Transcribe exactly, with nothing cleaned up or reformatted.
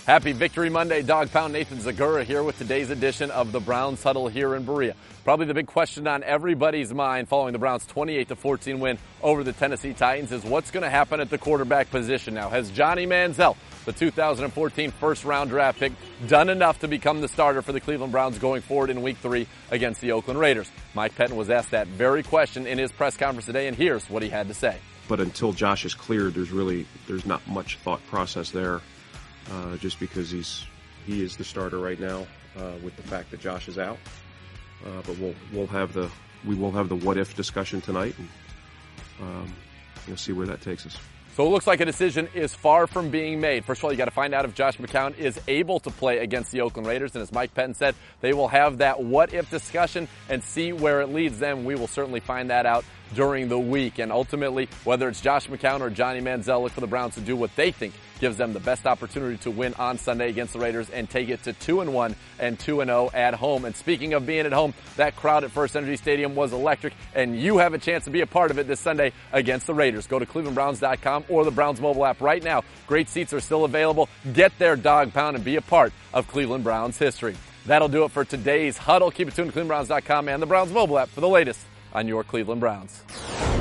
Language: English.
Happy Victory Monday. Dog Pound Nathan Zagura here with today's edition of the Browns Huddle here in Berea. Probably the big question on everybody's mind following the Browns' twenty-eight to fourteen win over the Tennessee Titans is what's going to happen at the quarterback position now. Has Johnny Manziel, the two thousand fourteen first-round draft pick, done enough to become the starter for the Cleveland Browns going forward in Week three against the Oakland Raiders? Mike Pettine was asked that very question in his press conference today, and here's what he had to say. But until Josh is cleared, there's really there's not much thought process there, uh, just because he's he is the starter right now uh, with the fact that Josh is out. Uh, but we'll we'll have the we will have the what if discussion tonight, and um, we'll see where that takes us. So it looks like a decision is far from being made. First of all, you got to find out if Josh McCown is able to play against the Oakland Raiders. And as Mike Pettine said, they will have that what-if discussion and see where it leads them. We will certainly find that out during the week. And ultimately, whether it's Josh McCown or Johnny Manziel, look for the Browns to do what they think gives them the best opportunity to win on Sunday against the Raiders and take it to two and one and two and oh at home. And speaking of being at home, that crowd at First Energy Stadium was electric, and you have a chance to be a part of it this Sunday against the Raiders. Go to cleveland browns dot com or the Browns mobile app right now. Great seats are still available. Get there, Dog Pound, and be a part of Cleveland Browns history. That'll do it for today's Huddle. Keep it tuned to cleveland browns dot com and the Browns mobile app for the latest on your Cleveland Browns.